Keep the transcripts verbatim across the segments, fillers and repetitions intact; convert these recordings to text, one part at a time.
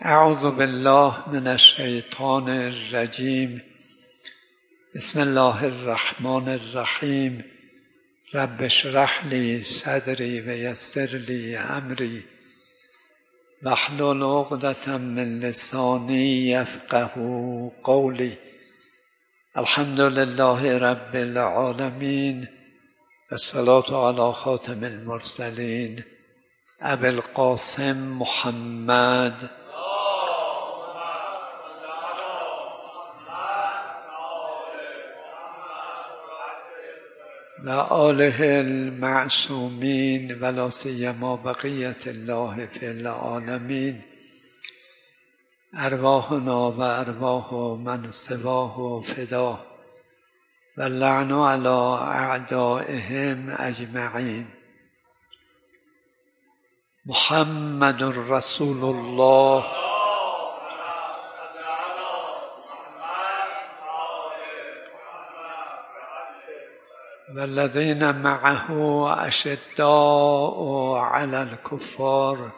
اعوذ بالله من الشیطان الرجیم. بسم الله الرحمن الرحیم. رب اشرح لی صدری و یسر لی امری واحلل عقدة من لسانی یفقهوا قولی. الحمد لله رب العالمین والصلاة علی خاتم المرسلین ابی القاسم محمد و آله المعصومین و لا سیما بقیة الله فی العالمین. ارواحنا و ارواح من سواه فدا و اللعن علی اعدائهم اجمعین. محمد رسول الله والذین معه اشداء علی الکفار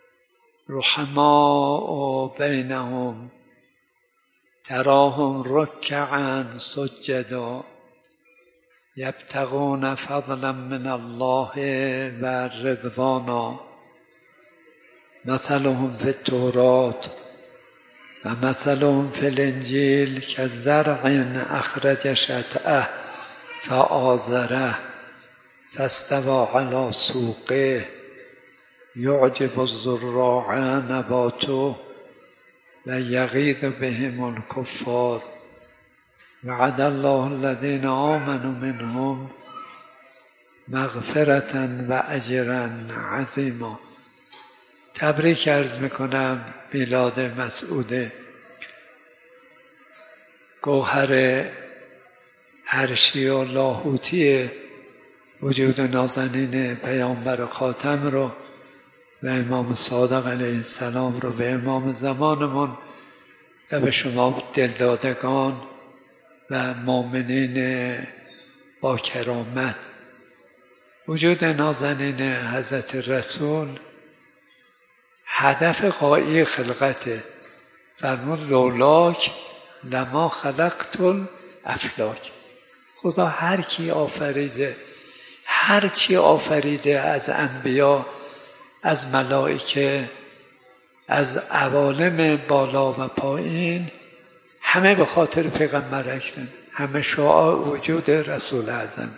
رحماء بینهم تراهم رکعا سجدا یبتغون فضلا من الله و رضوانا مثلهم فی التوراة و مثلهم فی الانجیل کزرع اخرج شطأه فآزره فاستوى على سوقه يعجب الزراع نباته و یغیظ بهم الکفار. وعد الله الذين آمنوا منهم مغفرة و اجرا عظیما. تبریک عرض میکنم میلاد مسعود گوهر عرشی و لاهوتی وجود نازنین پیامبر خاتم رو و امام صادق علیه السلام رو به امام زمانمون و به شما دلدادگان و مؤمنین با کرامت. وجود نازنین حضرت رسول هدف غایی خلقته. فرمود لولاک لما خلقت الافلاک. خدا هر کی آفریده، هر چی آفریده، از انبیا، از ملائکه، از عوالم بالا و پایین، همه به خاطر پیغمبر اکرم، همه شعاع وجود رسول اعظم.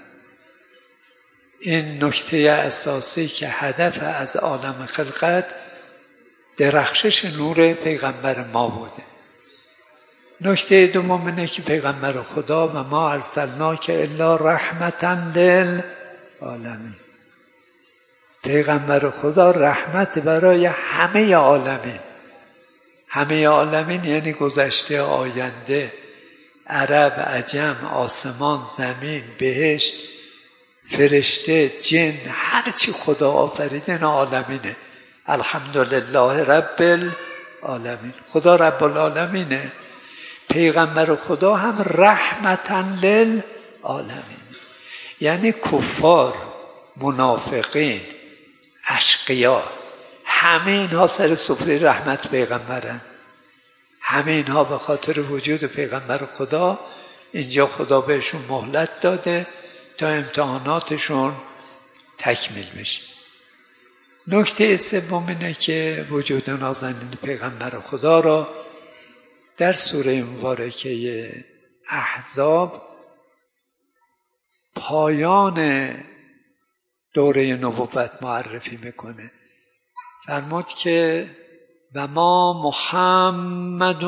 این نکته اساسی که هدف از عالم خلقت درخشش نور پیغمبر ما بوده. نکته دوم اینه که پیغمبر خدا و ما ارسلناک الا رحمتا للعالمین. پیغمبر خدا رحمت برای همه عالمین. همه عالمین یعنی گذشته، آینده، عرب، عجم، آسمان، زمین، بهشت، فرشته، جن، هر چی خدا آفریده این عالمینه. الحمدلله رب العالمین. خدا رب العالمینه. پیغمبر خدا هم رحمتا للعالمین، یعنی کفار، منافقین، اشقیا، همه اینها سر سفره رحمت پیغمبرن. همه اینها به خاطر وجود پیغمبر خدا اینجا خدا بهشون مهلت داده تا امتحاناتشون تکمیل بشه. نکته سوم اینه که وجود نازنین پیغمبر خدا را در سوره مبارکه احزاب پایان دوره نبوت معرفی میکنه. فرمود که و ما محمد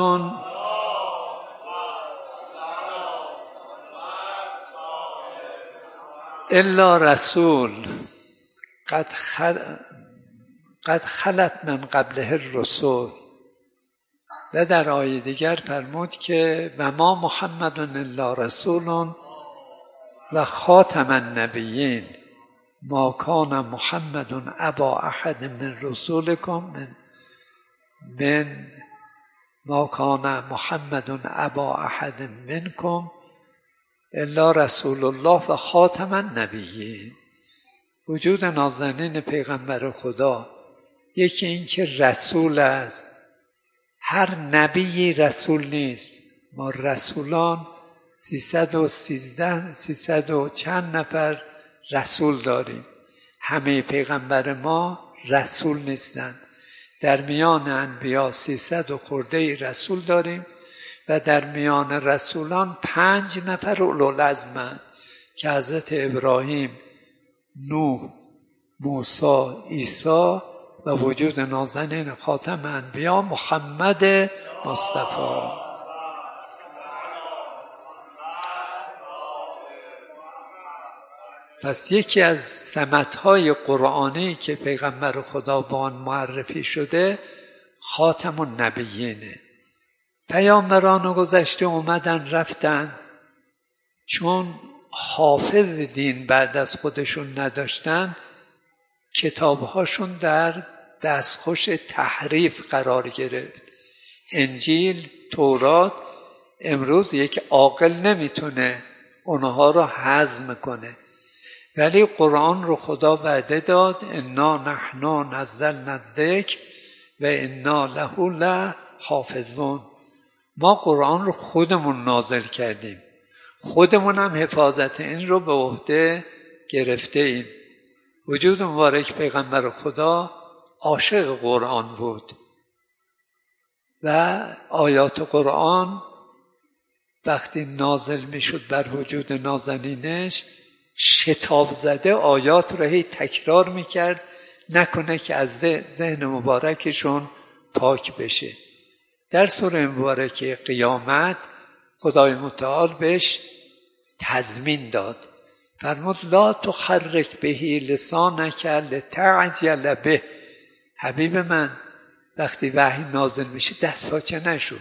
الا رسول قد خل قد خلت من قبله الرسل. و در آیه دیگر فرمود که و ما محمد الا رسول و خاتم النبیین ما کان محمد ابا احد من رسولکم من من ما کان محمد ابا احد منکم الا رسول الله و خاتم النبیین. وجود نازنین پیغمبر خدا یکی این که رسول است هر نبی رسول نیست. ما رسولان سیصد و سیزده سیصد و چند نفر رسول داریم. همه پیغمبر ما رسول نیستند. در میان انبیا سیصد و خورده رسول داریم و در میان رسولان پنج نفر اولوالعزم‌اند که حضرت ابراهیم، نوح، موسی، عیسی و وجود نازنین خاتم انبیا محمد مصطفی. پس یکی از سمت‌های قرآنی که پیغمبر خدا با آن معرفی شده خاتم النبیینه. پیامبران گذشته اومدن رفتن، چون حافظ دین بعد از خودشون نداشتن کتابهاشون در دستخوش تحریف قرار گرفت. انجیل، تورات، امروز یک عاقل نمیتونه اونها رو هضم کنه، ولی قرآن رو خدا وعده داد انا نحن نزلنا الذکر و انا له لحافظون. ما قرآن رو خودمون نازل کردیم، خودمون هم حفاظت این رو به عهده گرفته ایم. وجود مبارک پیغمبر خدا عاشق قرآن بود و آیات قرآن وقتی نازل می شد بر وجود نازنینش شتاب زده آیات رو هی تکرار می کرد نکنه که از ذهن مبارکشون پاک بشه. در سوره مبارکه قیامت خدای متعال بهش تضمین داد، فرمود لا تحرک به لسانک لتعجل به. حبیب من وقتی وحی نازل میشه دست پاچه نشو،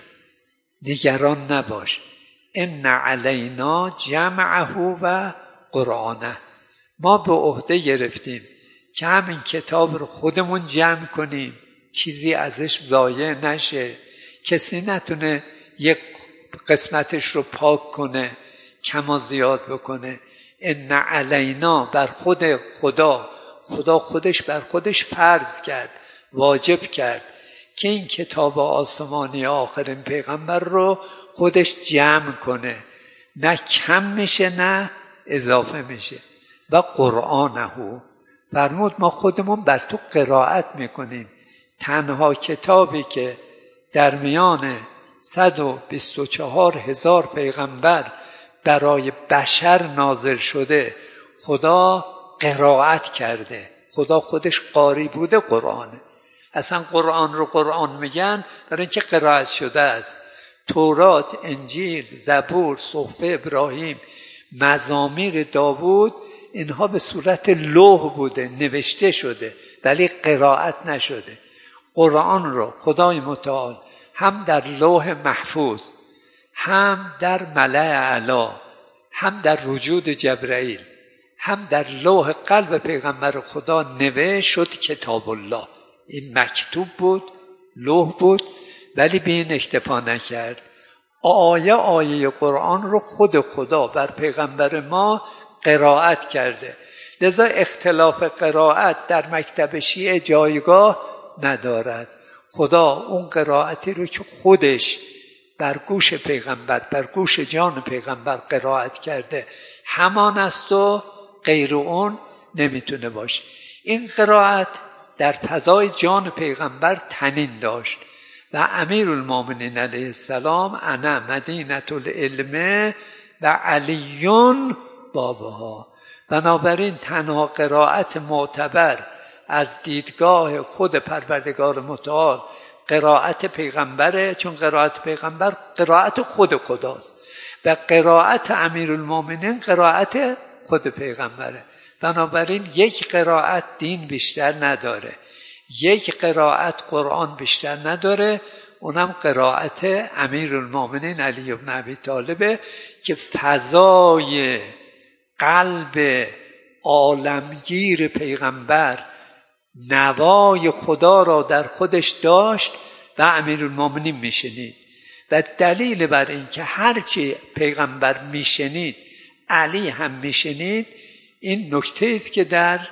نگران نباش. ان علینا جمعه و قرآنه. ما به عهده گرفتیم که همین کتاب رو خودمون جمع کنیم، چیزی ازش ضایع نشه، کسی نتونه یک قسمتش رو پاک کنه، کم و زیاد بکنه. ان علینا، بر خود خدا، خدا خودش بر خودش فرض کرد، واجب کرد که این کتاب آسمانی آخرین پیغمبر رو خودش جمع کنه، نه کم میشه نه اضافه میشه. و قرآنه، فرمود ما خودمون بر تو قرائت میکنیم. تنها کتابی که در میان صد و بیست و چهار هزار پیغمبر برای بشر نازل شده خدا قرائت کرده، خدا خودش قاری بوده قرآنه. اصلا قرآن رو قرآن میگن برای اینکه قرائت شده است. تورات، انجیل، زبور، صحف ابراهیم، مزامیر داوود، اینها به صورت لوح بوده، نوشته شده ولی قرائت نشده. قرآن رو خدای متعال هم در لوح محفوظ، هم در ملأ اعلی، هم در وجود جبرائیل، هم در لوح قلب پیغمبر خدا نوشت شد کتاب الله. این مکتوب بود، لوح بود، ولی به این اکتفا نکرد. آیه آیه قرآن رو خود خدا بر پیغمبر ما قرائت کرده. لذا اختلاف قرائت در مکتب شیعه جایگاه ندارد. خدا اون قرائتی رو که خودش بر گوش پیغمبر، بر گوش جان پیغمبر قرائت کرده همان است و غیر اون نمیتونه باشه. این قرائت در فضای جان پیغمبر تنین داشت و امیرالمومنین علیه السلام انا مدینة العلم و علیون بابها. بنابراین تنها قرائت معتبر از دیدگاه خود پروردگار متعال قرائت پیغمبره، چون قرائت پیغمبر قرائت خود خداست و قرائت امیرالمومنین قرائت خود پیغمبره. بنابراین یک قرائت دین بیشتر نداره، یک قرائت قرآن بیشتر نداره، اونم قرائت امیرالمومنین علی بن ابی طالب که فضای قلب عالمگیر پیغمبر نوای خدا را در خودش داشت و امیرالمومنین میشنید. و دلیل بر این که هرچی پیغمبر میشنید علی هم میشنید این نکته است که در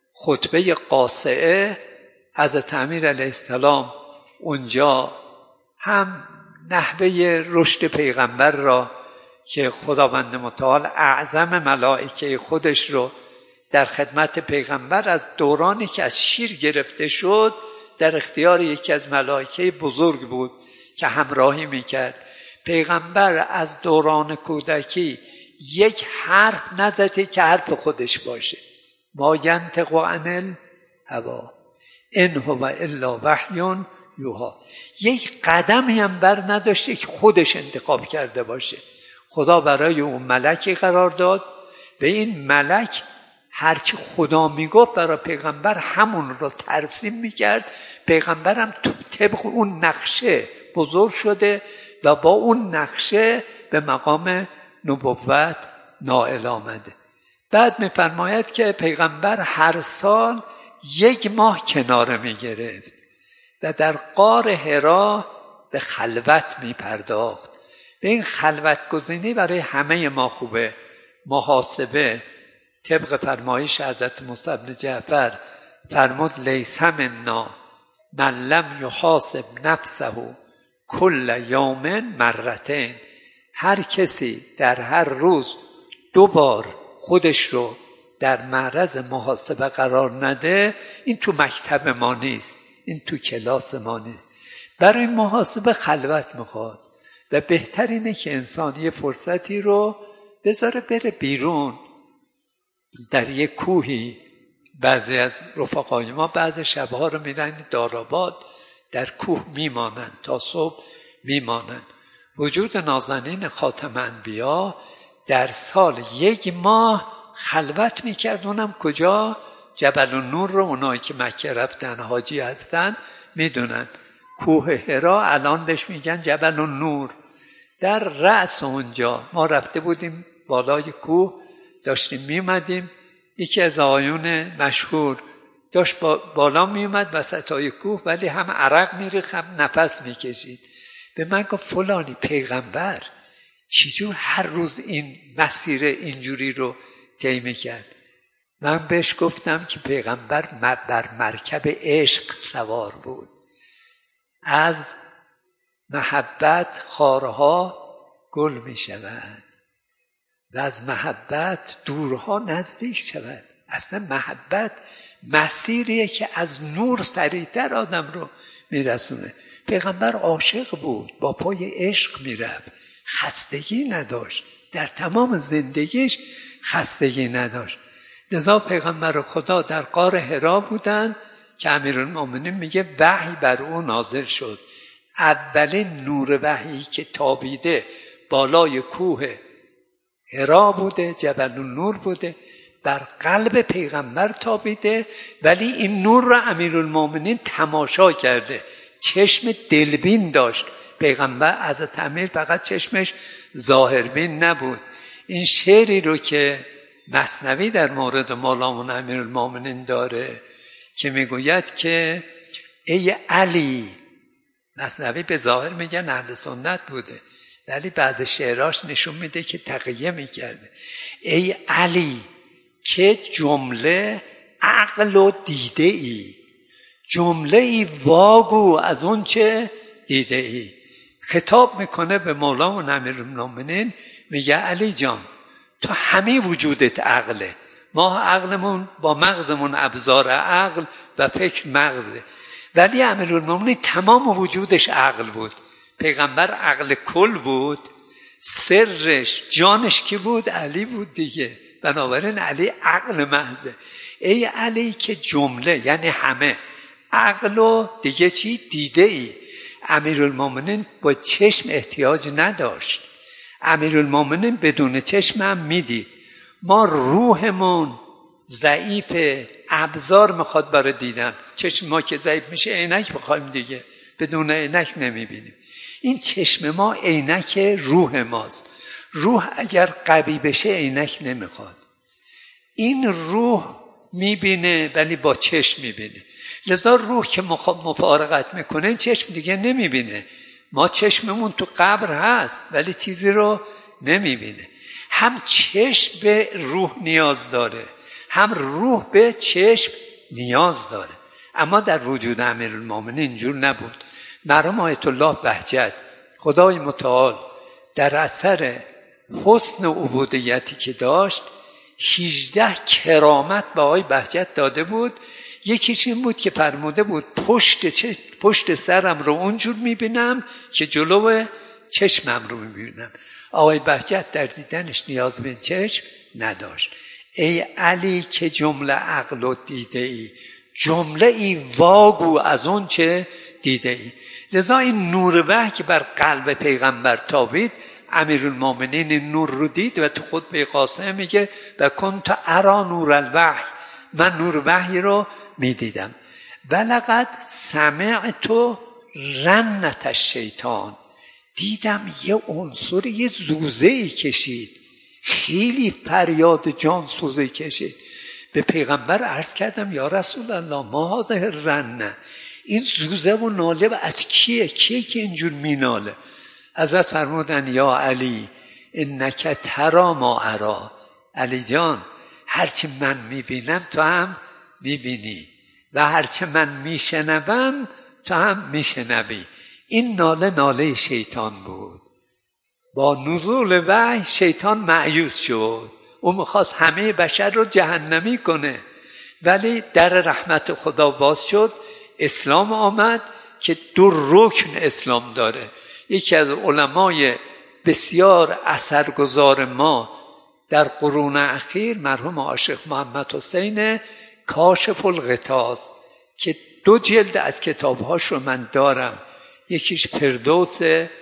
خطبه قاصعه حضرت امیر علیه السلام اونجا هم نحوه رشد پیغمبر را که خداوند متعال اعظم ملائکه خودش رو در خدمت پیغمبر از دورانی که از شیر گرفته شد در اختیار یکی از ملائکه بزرگ بود که همراهی میکرد. پیغمبر از دوران کودکی یک حرف نزده که حرف خودش باشه. ما ینطق عن الهوی ان هو الا وحی یوحی. یک قدمی هم بر نداشته که خودش انتخاب کرده باشه. خدا برای اون ملکی قرار داد، به این ملک هرچی خدا میگفت برای پیغمبر همون رو ترسیم میکرد. پیغمبرم طبق اون نقشه بزرگ شده و با اون نقشه به مقام نبوت نائل آمده. بعد میفرماید که پیغمبر هر سال یک ماه کناره میگرفت و در غار حرا به خلوت میپرداخت. به این خلوت گزینی برای همه ما خوبه. محاسبه طبق فرمایش حضرت موسی بن جعفر فرمود لیس منا من لم یحاسب نفسه کل یوم مرتين. هر کسی در هر روز دو بار خودش رو در معرض محاسبه قرار نده، این تو مکتب ما نیست، این تو کلاس ما نیست. برای محاسبه خلوت میخواد و بهتر اینه که انسان یه فرصتی رو بذاره بره بیرون در یک کوهی. بعضی از رفقای ما بعضی شبها رو میرن داراباد در کوه میمانن تا صبح میمانن. وجود نازنین خاتم انبیا در سال یک ماه خلوت میکرد. اونم کجا؟ جبل النور رو اونایی که مکه رفتن حاجی هستن میدونن. کوه حرا الان بهش میگن جبل النور. در رأس اونجا ما رفته بودیم بالای کوه، داشتیم میمدیم. یکی از آقایون مشهور داشت با بالا میومد وسطای کوه، ولی هم عرق میریخت هم نفس میکشید. به من گفت فلانی پیغمبر چجور هر روز این مسیر اینجوری رو طی میکرد؟ من بهش گفتم که پیغمبر بر مرکب عشق سوار بود. از محبت خارها گل میشود و از محبت دورها نزدیک شود. اصلا محبت مسیریه که از نور سریعتر آدم رو میرسونه. پیغمبر عاشق بود، با پای عشق میرفت، خستگی نداشت، در تمام زندگیش خستگی نداشت. لذا پیغمبر خدا در غار حرا بودن که امیرالمومنین میگه وحی بر او نازل شد. اولین نور وحی که تابیده بالای کوه حرا بوده، جبل النور بوده، بر قلب پیغمبر تابیده. ولی این نور را امیرالمومنین تماشا کرده، چشم دلبین داشت. پیغمبر از امیر فقط چشمش ظاهربین نبود. این شعری رو که مثنوی در مورد مولانا امیرالمومنین داره که میگوید که ای علی، مثنوی به ظاهر میگن اهل سنت بوده ولی بعض شعراش نشون میده که تقیه میکرده. ای علی که جمله عقل و دیده ای، جمله ای واگو از اون چه دیده ای. خطاب میکنه به مولانا امیرالمومنین، میگه علی جان تو همه وجودت عقله. ما عقلمون با مغزمون ابزار عقل و فکر مغزه، ولی امیرالمومنین تمام وجودش عقل بود. پیغمبر عقل کل بود، سرش جانش کی بود؟ علی بود دیگه. بنابراین علی عقل محضه. ای علی که جمله یعنی همه، عقل و دیگه چی؟ دیده ای. امیرالمومنین با چشم احتیاج نداشت. امیرالمومنین بدون چشم هم میدید. ما روحمون ضعیف، ابزار میخواد برای دیدن. چشم ما که ضعیف میشه عینک بخوایم دیگه، بدون عینک نمیبینیم. این چشم ما عینک روح ماست. روح اگر قوی بشه عینک نمیخواد. این روح میبینه ولی با چشم میبینه. لذا روح که مفارقت میکنه چشم دیگه نمیبینه. ما چشممون تو قبر هست ولی چیزی رو نمیبینه. هم چشم به روح نیاز داره، هم روح به چشم نیاز داره. اما در وجود امیرالمومنین اینجور نبود. مرحوم آیت الله بهجت خدای متعال در اثر حسن عبودیتی که داشت هجده کرامت به آقای بهجت داده بود. یکیش این بود که فرموده بود پشت, چش... پشت سرم رو اونجور میبینم که جلو چشمم رو میبینم. آقای بهجت در دیدنش نیاز به چشم نداشت. ای علی که جمله عقل و دیده ای، جمله ای واگو از اون چه دیده ای. لذا این نور وحی که بر قلب پیغمبر تابید، امیرالمومنین نور رو دید و تو خطبه قاسم میگه و کنت ارا نور الوحی، من نور وحی رو میدیدم. ولقد سمعت رنت الشیطان، دیدم یه عنصر یه زوزه‌ای کشید، خیلی فریاد جان سوزه کشید. به پیغمبر عرض کردم یا رسول الله ما هذه رنه، این زوزه و ناله از کیه؟ کیه که اینجور میناله؟ حضرت فرمودن یا علی انک ترا ما ارا، علی جان هرچی من میبینم تو هم میبینی و هرچی من میشنوم تو هم میشنوی. این ناله ناله شیطان بود. با نزول وحی شیطان مایوس شد، او میخواست همه بشر رو جهنمی کنه، ولی در رحمت خدا باز شد. اسلام آمد که دو رکن اسلام داره. یکی از علمای بسیار اثرگذار ما در قرون اخیر مرحوم عاشق محمد حسین کاشف الغطاس که دو جلد از کتابهاش رو من دارم، یکیش فردوس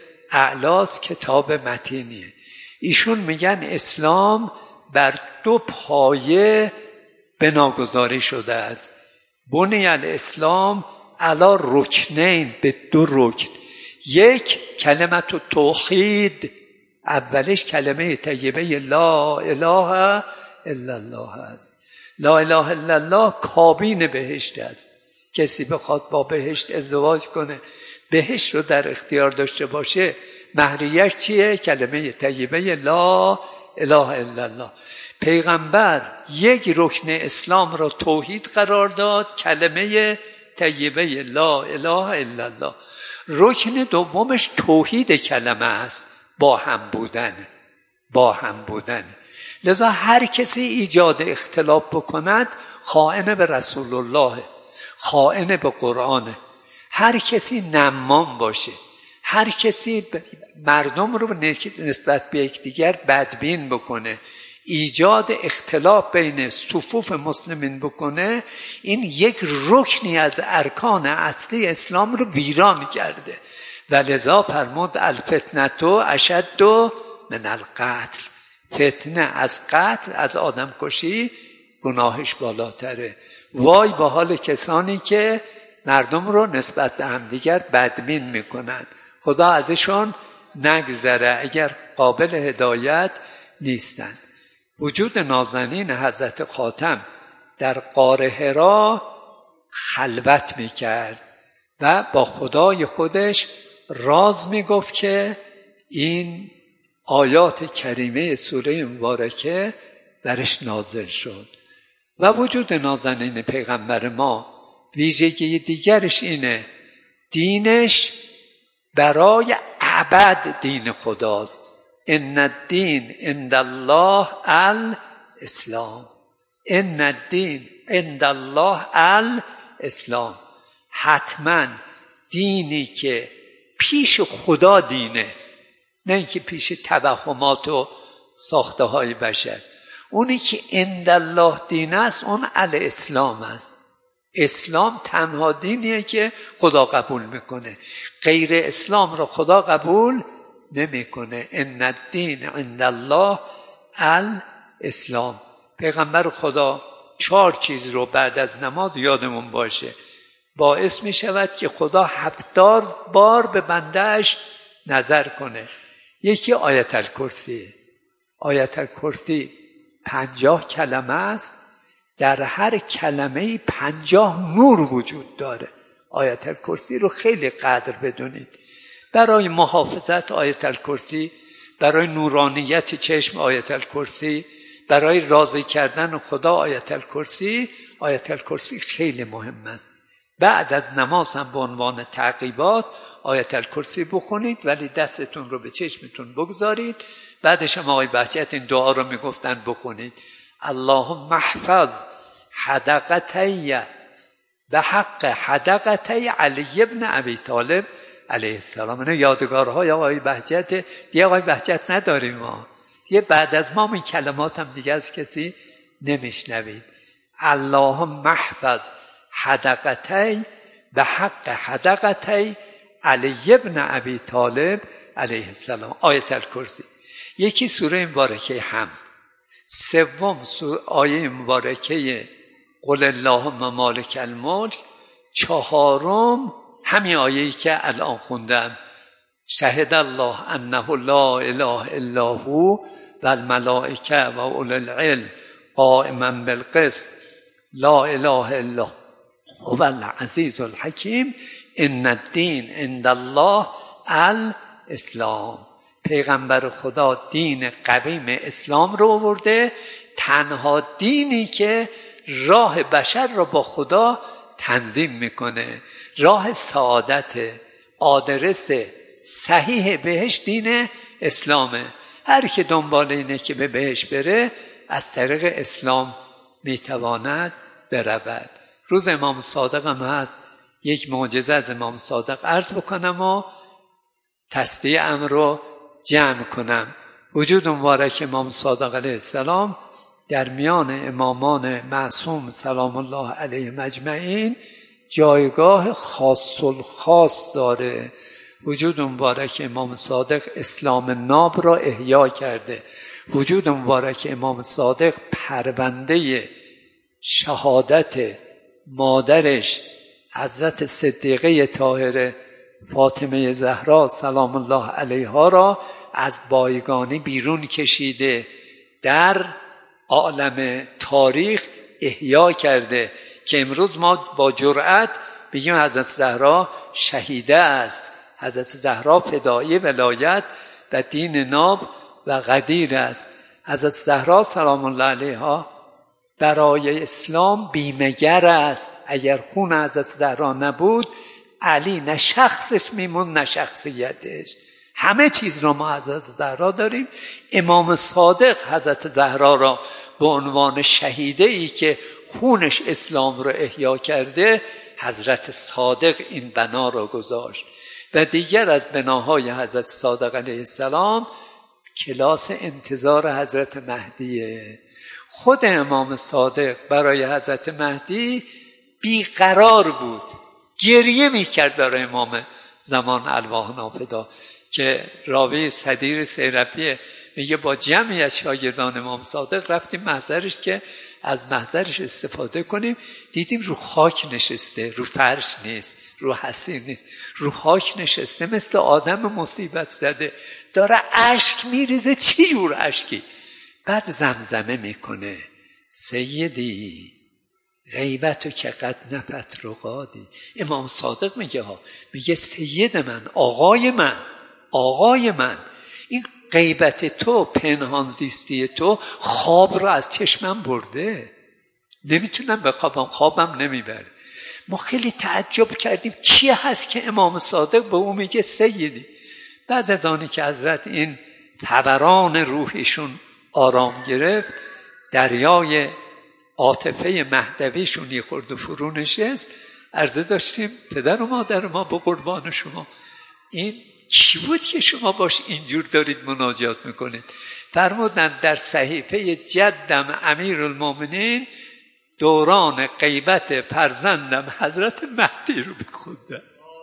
اعلاس کتاب متینیه. ایشون میگن اسلام بر دو پایه بناگذاری شده است. بنی الاسلام علی رکنین، به دو رکن. یک کلمت توحید، اولش کلمه طیبه لا اله الا الله است. لا اله الا الله کابین بهشت است. کسی بخواد با بهشت ازدواج کنه، بهشت رو در اختیار داشته باشه، مهریه‌اش چیه؟ کلمه طیبه لا اله الا الله. پیغمبر یک رکن اسلام را توحید قرار داد، کلمه طیبه لا اله الا الله. رکن دومش توحید کلمه است، با هم بودن، با هم بودن. لذا هر کسی ایجاد اختلاف بکند خائن به رسول الله، خائن به قرآن. هر کسی نمام باشه، هر کسی مردم رو نسبت به یکدیگر بدبین بکنه، ایجاد اختلاف بین صفوف مسلمین بکنه، این یک رکنی از ارکان اصلی اسلام رو ویران کرده. و لذا فرمود الفتنة اشد من القتل، فتنه از قتل، از آدم کشی گناهش بالاتره. وای به حال کسانی که مردم رو نسبت به همدیگر بدبین میکنن، خدا ازشون نگذره اگر قابل هدایت نیستن. وجود نازنین حضرت خاتم در غار حرا خلوت میکرد و با خدای خودش راز میگفت که این آیات کریمه سوره مبارکه برش نازل شد. و وجود نازنین پیغمبر ما ویژگی دیگرش اینه، دینش برای ابد دین خداست. ان الدین عند الله الاسلام، ان الدین عند الله الاسلام. حتما دینی که پیش خدا دینه، نه اینکه پیش توهمات و ساخته های بشر. اونی که عند الله دین است اون الاسلام است. اسلام تنها دینیه که خدا قبول میکنه، غیر اسلام رو خدا قبول نمیکنه. ان الدین عند الله الاسلام. پیغمبر خدا چهار چیز رو بعد از نماز یادمون باشه، باعث می شود که خدا هفتاد بار به بندهش نظر کنه. یکی آیت الکرسی. آیت الکرسی پنجاه کلمه است، در هر کلمه پنجاه نور وجود داره. آیت الکرسی رو خیلی قدر بدونید. برای محافظت آیت الکرسی، برای نورانیت چشم آیت الکرسی، برای راضی کردن خدا آیت الکرسی. آیت الکرسی خیلی مهم است. بعد از نماز هم به عنوان تعقیبات آیت الکرسی بخونید ولی دستتون رو به چشمتون بگذارید. بعدش هم آقای بهجت این دعا رو میگفتن بخونید: اللهم احفظ حدقتی به حق حدقتی علی ابن ابی طالب علیه السلام. اینه یادگارهای آقای بهجت. دیگه آقای بهجت نداریم ما دیگه، بعد از ما این کلمات هم دیگه از کسی نمیشنوید. اللهم احفظ حدقتی به حق حدقتی علی ابن ابی طالب علیه السلام. آیت الکرسی. یکی سوره مبارکه حمد، سوم آیه مبارکه قل اللهم مالک الملک، چهارم همین آیه‌ای که الان خوندم: شهد الله انه لا اله الا هو و الملائکه و اولو العلم قائما بالقسط لا اله الا هو العزیز الحکیم ان الدین عند الله الاسلام. پیغمبر خدا دین قویم اسلام رو آورده، تنها دینی که راه بشر رو با خدا تنظیم میکنه، راه سعادت، آدرس صحیح بهش دین اسلامه. هر که دنبال اینه که به بهش بره از طریق اسلام میتواند برود. روز امام صادق هم هست، یک معجزه از امام صادق عرض بکنم و تصدیه امر رو جمع کنم. وجود مبارک امام صادق علیه السلام در میان امامان معصوم سلام الله علیه مجمعین جایگاه خاص الخاص داره. وجود مبارک امام صادق اسلام ناب را احیا کرده. وجود مبارک امام صادق پرونده شهادت مادرش حضرت صدیقه طاهره فاطمه زهرا سلام الله علیها را از بایگانی بیرون کشیده، در عالم تاریخ احیا کرده که امروز ما با جرأت بگیم حضرت زهرا شهیده است، حضرت زهرا فدایی ولایت و دین ناب و قدیر است. حضرت زهرا سلام الله علیها برای اسلام بیمه‌گر است. اگر خون حضرت زهرا نبود علی نه شخصش میمون نه شخصیتش. همه چیز رو ما حضرت زهرا داریم. امام صادق حضرت زهرا را به عنوان شهیده ای که خونش اسلام رو احیا کرده، حضرت صادق این بنا را گذاشت. و دیگر از بناهای حضرت صادق علیه السلام کلاس انتظار حضرت مهدیه. خود امام صادق برای حضرت مهدی بیقرار بود، گریه میکرد برای امام زمان الواح نافدا که راوی صدیر سیرفیه میگه با جمعی از شاگردان امام صادق رفتیم محضرش که از محضرش استفاده کنیم، دیدیم رو خاک نشسته، رو فرش نیست، رو حصیر نیست، رو خاک نشسته مثل آدم مصیبت زده، داره اشک میریزه. چی جور اشکی؟ بعد زمزمه میکنه: سیدی غیبتو که قد نفت رقادی. امام صادق میگه ها، میگه سید من، آقای من، آقای من، این غیبت تو، پنهان زیستی تو خواب را از چشمم برده، نمیتونم بخوابم، خوابم نمیبره. ما خیلی تعجب کردیم کی هست که امام صادق به او میگه سیدی. بعد از آنی که حضرت این فوران روحیشون آرام گرفت، دریای عاطفه مهدویشون یه خورده فرو نشست، عرضه داشتیم پدر و مادر ما به قربان شما، این چی بود که شما باش اینجور دارید مناجات میکنید؟ فرمودند در صحیفه جدم امیرالمومنین دوران غیبت فرزندم حضرت مهدی رو بخوندن.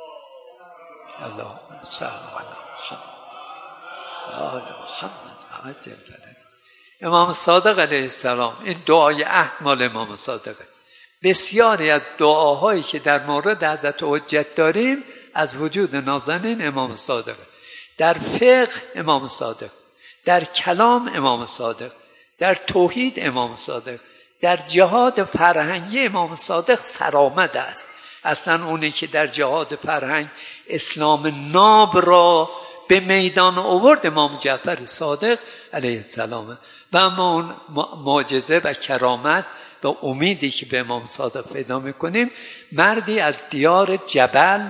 اللهم صل علی محمد آل محمد عجل فرج. امام صادق علیه السلام، این دعای عهد مال امام صادقه. بسیاری از دعاهایی که در مورد حضرت حجت داریم از وجود نازنین امام صادق. در فقه امام صادق، در کلام امام صادق، در توحید امام صادق، در جهاد فرهنگی امام صادق سرآمد است. اصلا اونی که در جهاد فرهنگ اسلام ناب را به میدان آورد امام جعفر صادق علیه السلام. و اما اون معجزه و کرامت و امیدی که به امام صادق پیدا میکنیم، مردی از دیار جبل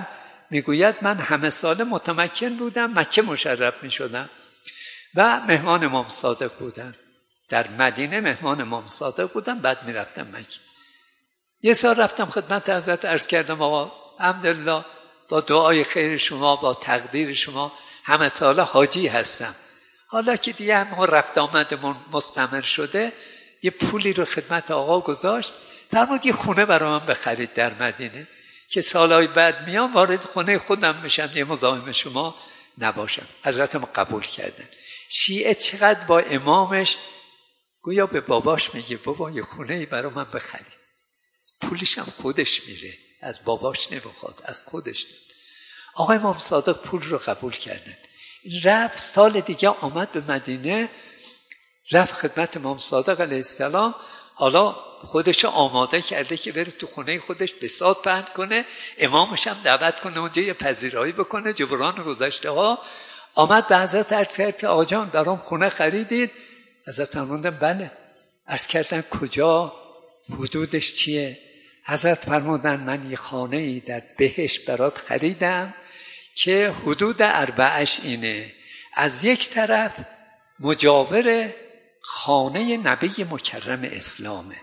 میگوید من همه ساله متمکن بودم، مکه مشرف میشدم و مهمان امام صادق بودم. در مدینه مهمان امام صادق بودم، بعد میرفتم مکه. یه سال رفتم خدمت حضرت، عرض کردم آقا الحمدلله با دعای خیر شما، با تقدیر شما همه ساله حاجی هستم. حالا که دیگه هم رفت آمدمون مستمر شده، یه پولی رو خدمت آقا گذاشت، فرمود یه خونه برای من بخرید در مدینه که سالهای بعد میام وارد خونه خودم بشم، یه مزاحم شما نباشم. حضرتم قبول کردن. شیعه چقدر با امامش گویا به باباش میگه بابا یه خونه برای من بخرید، پولش هم خودش میره، از باباش نمیخواد، از خودش داد. آقا امام صادق پول رو قبول کردن. رفت سال دیگه آمد به مدینه، رفت خدمت امام صادق علیه السلام. حالا خودش آماده کرده که بره تو خونه خودش بساط پهن کنه، امامش هم دعوت کنه اونجا یه پذیرایی بکنه، جبران گذشته ها. آمد به حضرت عرض کرد که آقا جان برام خونه خریدید؟ حضرت فرمودن بله. عرض کردن کجا؟ حدودش چیه؟ حضرت فرمودن من یه خانه ای در بهشت برات خریدم که حدود اربعش اینه، از یک طرف مجاور خانه نبی مکرم اسلامه،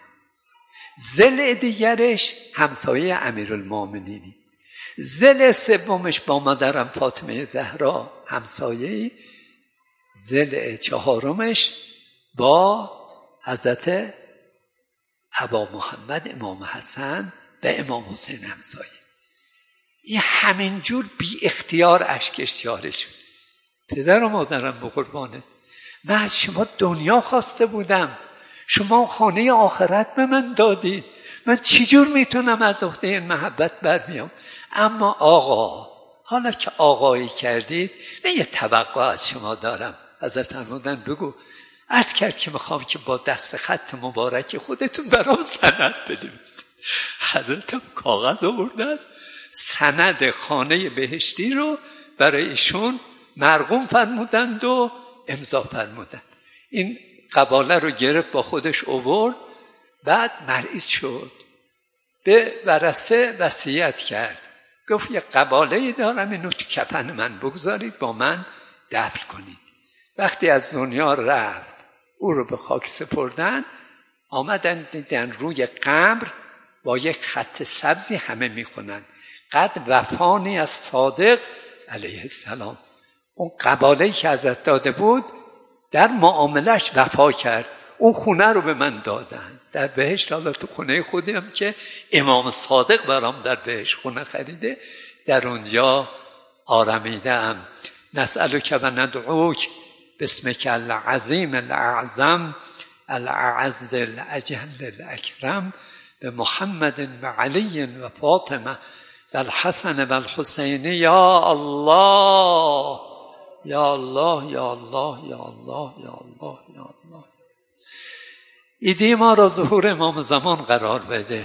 ضلع دیگرش همسایه امیرالمومنینی، ضلع سومش با مادرم فاطمه زهرا همسایه‌ای، ضلع چهارمش با حضرت ابا محمد امام حسن و امام حسین همسایه. این همینجور بی اختیار اشکش جاره شد. پدر و مادرم به قربانت، من از شما دنیا خواسته بودم، شما خانه آخرت به من دادید، من چجور میتونم از عهده این محبت برمیام؟ اما آقا حالا که آقایی کردید من یه توقع از شما دارم. حضرت فرمودن بگو. عرض کرد که میخوام که با دست خط مبارک خودتون برام سند بنویسید. حضرتم کاغذ آوردن، سند خانه بهشتی رو برای ایشون مرقوم فرمودند و امضا فرمودند. این قباله رو گرفت با خودش آورد، بعد مریض شد، به ورثه وصیت کرد، گفت یه قباله‌ای دارم، اینو تو کفن من بگذارید با من دفن کنید. وقتی از دنیا رفت او رو به خاک سپردن، آمدن دیدن روی قبر با یک خط سبزی همه میخونن قد وفانی از صادق علیه السلام. اون قباله‌ای که حضرت داده بود در معاملش وفا کرد، اون خونه رو به من دادن در بهشت. حالا تو خونه خودم که امام صادق برام در بهشت خونه خریده، در اونجا آرمیدم. نسألک و ندعوک باسمک العظیم الاعظم الاعز الاجل الاکرم به محمد و علی و فاطمه و الحسن و الحسین یا الله یا الله یا الله یا الله یا الله یا الله. ایدی ما را ظهور امام زمان قرار بده،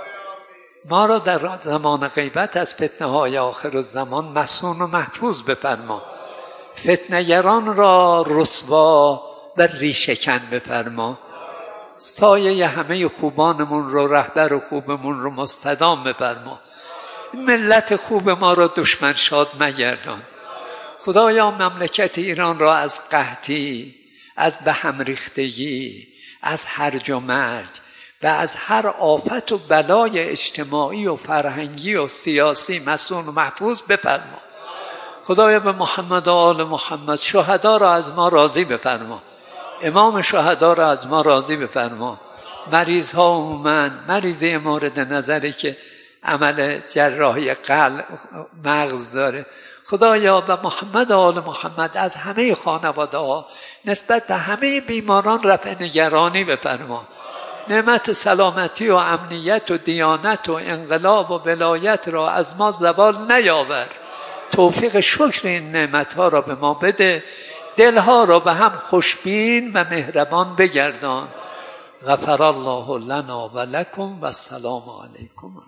ما را در زمان غیبت از فتنه های آخر الزمان مصون و محفوظ بفرما، فتنه گران را رسوا و ریشه‌کن بفرما، سایه همه خوبانمون رو، رهبر خوبمون رو مستدام بفرما، ملت خوب ما را دشمن شاد مگردان. خدایا مملکت ایران را از قحطی، از به هم ریختگی، از هرج و مرج و از هر آفت و بلای اجتماعی و فرهنگی و سیاسی مصون و محفوظ بفرما. خدایا به محمد و آل محمد شهدا را از ما راضی بفرما، امام شهدا را از ما راضی بفرما. مریض ها عموما، مریضی مورد نظری که عمل جراحی قلب مغز داره، خدایا به محمد و آل محمد از همه خانواده ها نسبت به همه بیماران رفع نگرانی بفرما. نعمت سلامتی و امنیت و دیانت و انقلاب و ولایت را از ما زوال نیاور. توفیق شکر این نعمت ها را به ما بده، دلها را به هم خوشبین و مهربان بگردان. غفر الله لنا و لکم و السلام علیکم.